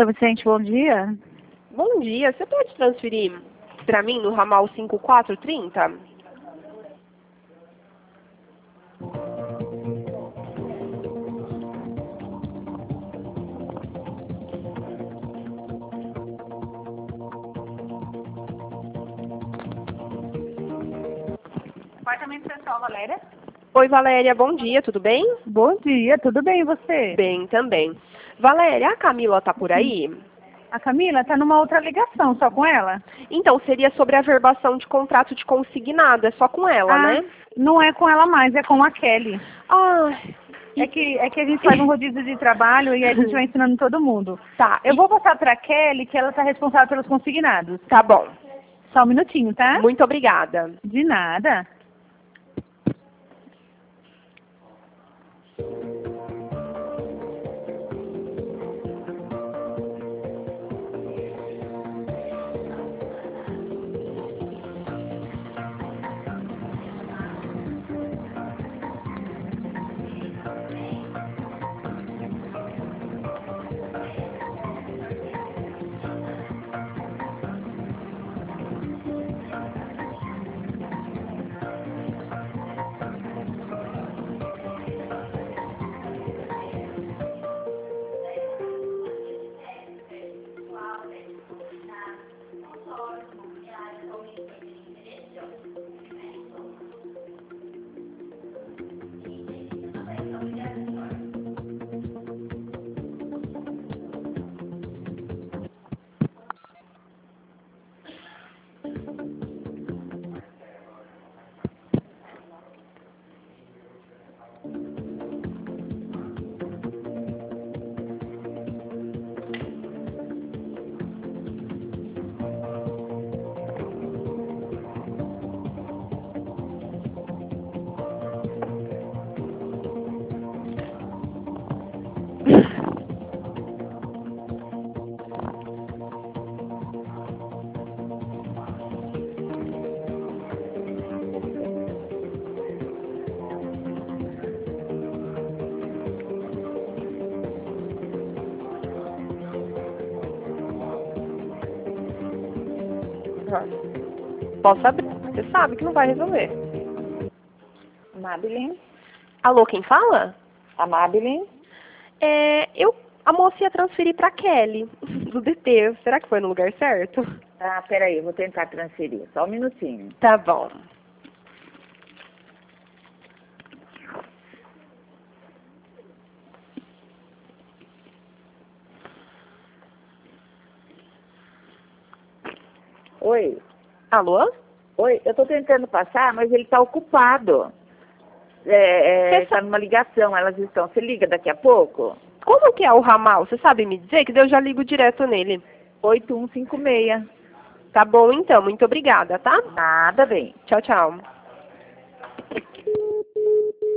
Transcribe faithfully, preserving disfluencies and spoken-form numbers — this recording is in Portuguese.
São Vicente, bom dia. Bom dia, você pode transferir para mim no ramal cinco quatro trinta? Apartamento Central, Valéria. Oi, Valéria, bom dia, tudo bem? Bom dia, tudo bem e você? Bem também. Valéria, a Camila tá por aí? A Camila tá numa outra ligação, só com ela? Então, seria sobre a verbação de contrato de consignado, é só com ela, ah, né? Não é com ela mais, é com a Kelly. Ah, É que, é que a gente faz um rodízio de trabalho e a gente vai ensinando todo mundo. tá. Eu e- vou passar pra Kelly, que ela tá responsável pelos consignados. Tá bom. Só um minutinho, tá? Muito obrigada. De nada. Posso abrir? Você sabe que não vai resolver. Madeline? Alô, quem fala? A Madeline? É, eu, a moça ia transferir para Kelly, do D T. Será que foi no lugar certo? Ah, peraí, eu vou tentar transferir. Só um minutinho. Tá bom. Oi? Alô? Oi, eu tô tentando passar, mas ele tá ocupado. É, é, Você sa- tá numa ligação, elas estão. Você liga daqui a pouco? Como que é o ramal? Você sabe me dizer? Que daí eu já ligo direto nele. oito um cinco seis. Tá bom, então. Muito obrigada, tá? Nada bem. Tchau, tchau.